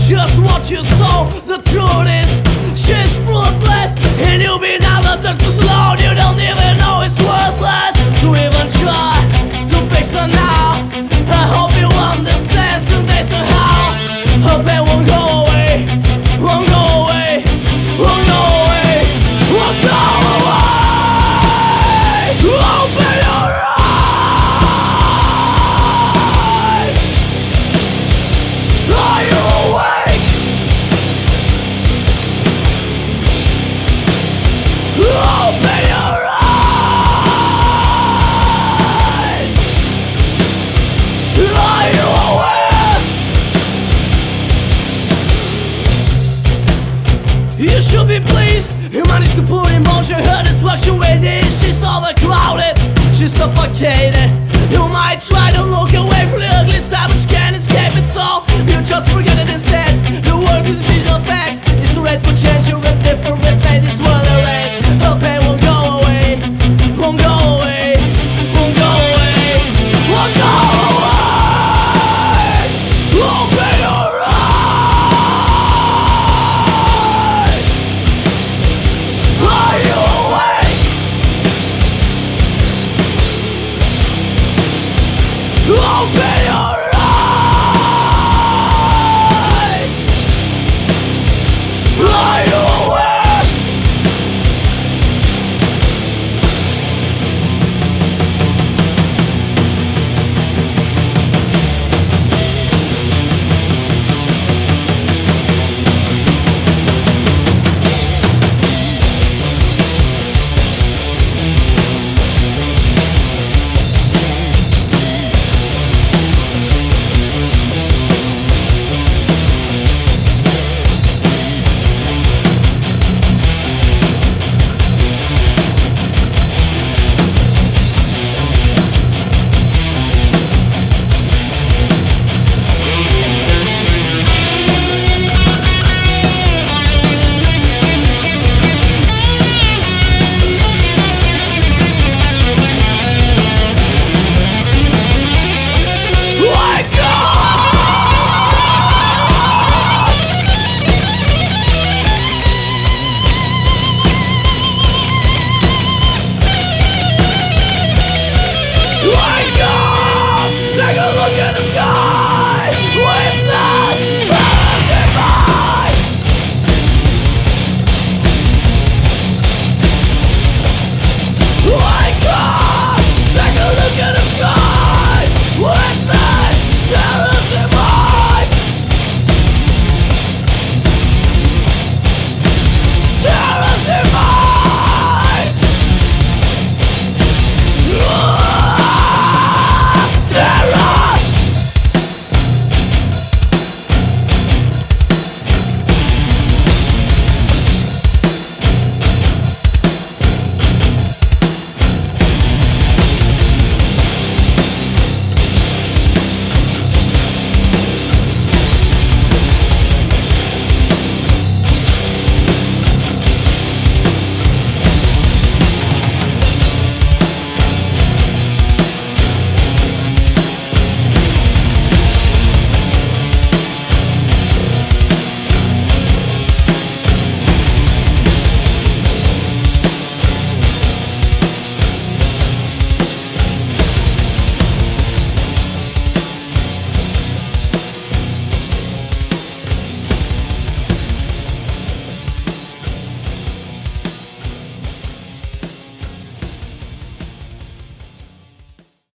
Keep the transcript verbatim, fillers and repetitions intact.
just what you saw. The truth is, shit's fruitless, and you've been out of touch for so long. You don't even know it's worthless to even try to fix it now. I hope you understand someday somehow. Hope it won't go away, won't go away, won't go away, won't go away. Open your eyes. Are you awake? Open your eyes. Are you aware? You should be pleased. You managed to put in motion her destruction with this. She's overcrowded, she's suffocated. You might try to look away from the ugly stuff, but you can't escape it, so you just forget it.